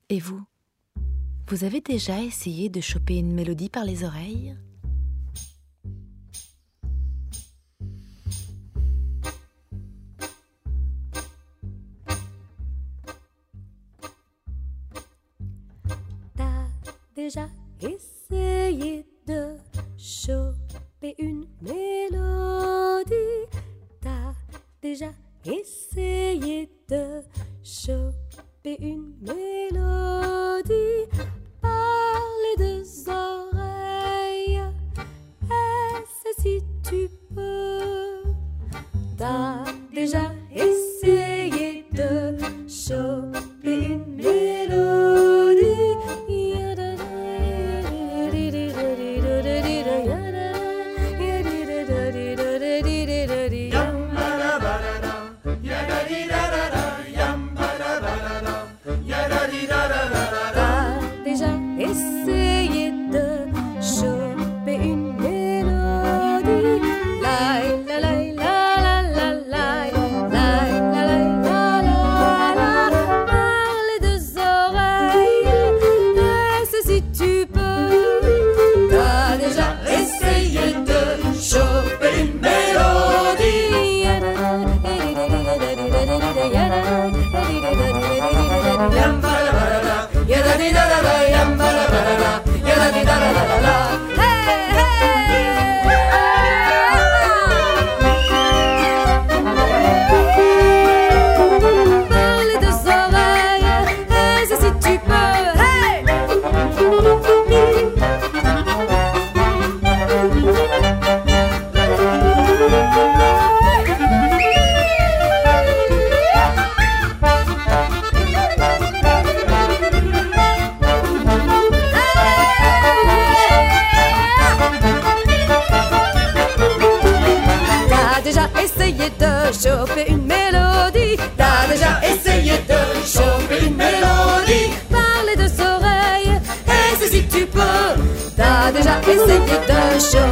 Et vous? Vous avez déjà essayé de choper une mélodie par les oreilles? T'as déjà essayé de choper une mélodie? T'as déjà essayé de choper une mélodie par les deux oreilles? Est-ce si tu peux? T'as déjà essayé de choper une mélodie? Choper une mélodie, t'as déjà essayé de choper une mélodie par les deux oreilles, et si tu peux, t'as déjà essayé de choper